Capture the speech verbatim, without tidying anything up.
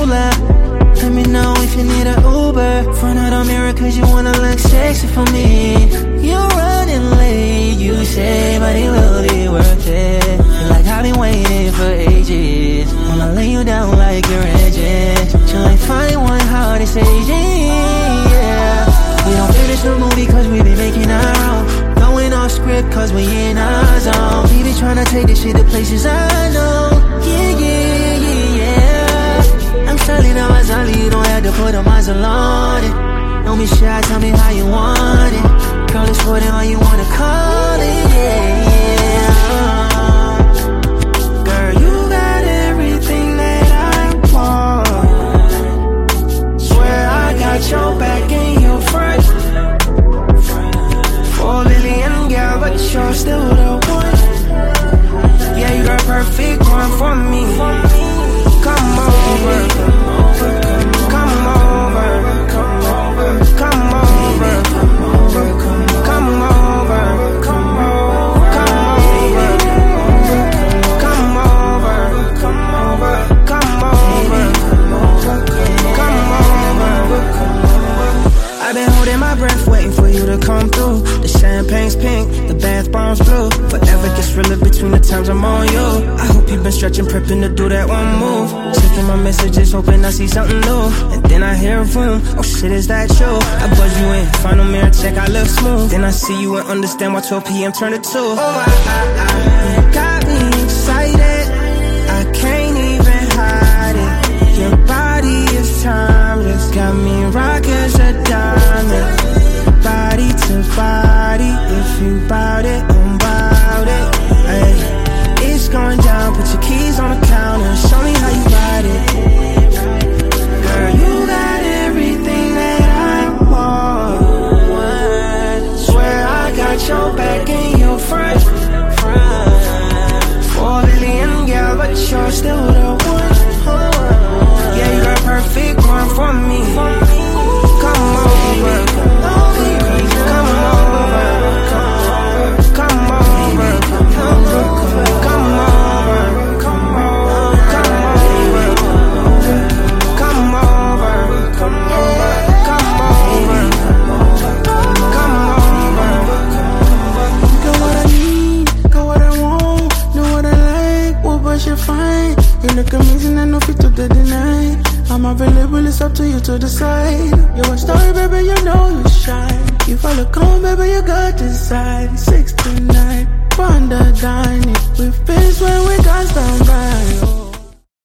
moolah. Let me know if you need an Uber. Front of the mirror cause you wanna look sexy for me. You're running late, you say, but it will be worth it. Like I've been waiting for ages. Wanna lay you down like your edges. Till I find one how this aging, yeah. We don't finish the movie cause we be making our own. Going off script cause we in our zone. We be tryna take this shit to places I know. Yeah, yeah, yeah, yeah. I'm selling out my Zali, you don't have to put a muzzle on it. Don't be shy, tell me how you want it. Girl, it's more than all you wanna call it, yeah, yeah. Girl, you got everything that I want. Swear I got your back and your front. Four billion girl, but you're still the one. Yeah, you're a perfect one for me. Come over, come over, come over, come over, come over, come over, come over, come over, come over, come over, come over. I've been holding my breath, waiting for you to come through. The champagne's pink, the bath bomb's blue. Forever gets realer between the times I'm on you. I hope you've been stretching, prepping to do that one move. Checking my messages, hoping I see something new. And then I hear a boom, oh shit, is that true? I buzz you in, final mirror check, I look smooth. Then I see you and understand why twelve p m turned to two. Oh, I, I, I, got me excited, I can't even hide it. Your body is timeless, got me rock as a diamond. Body to body, if you bout it, I'm bout it. Ay, it's going down, put your keys on the counter, show me how you ride it. Girl, you got everything that I want. Swear I got your back and your front. Four billion girl, but you're still the one. Yeah, you're a perfect one for me. Come over, come over, come over, come over, come over, come over, come over, come over, come over, come over, come over. Got what I need, got what I want, know what I like, what was you find? You look amazing, I know fit to deny. I'm available, it's up to you to decide. You're a star, baby, you know you shine. You follow come, baby, you got this side. Six to nine, Wonder dining. We face when we can't stand by.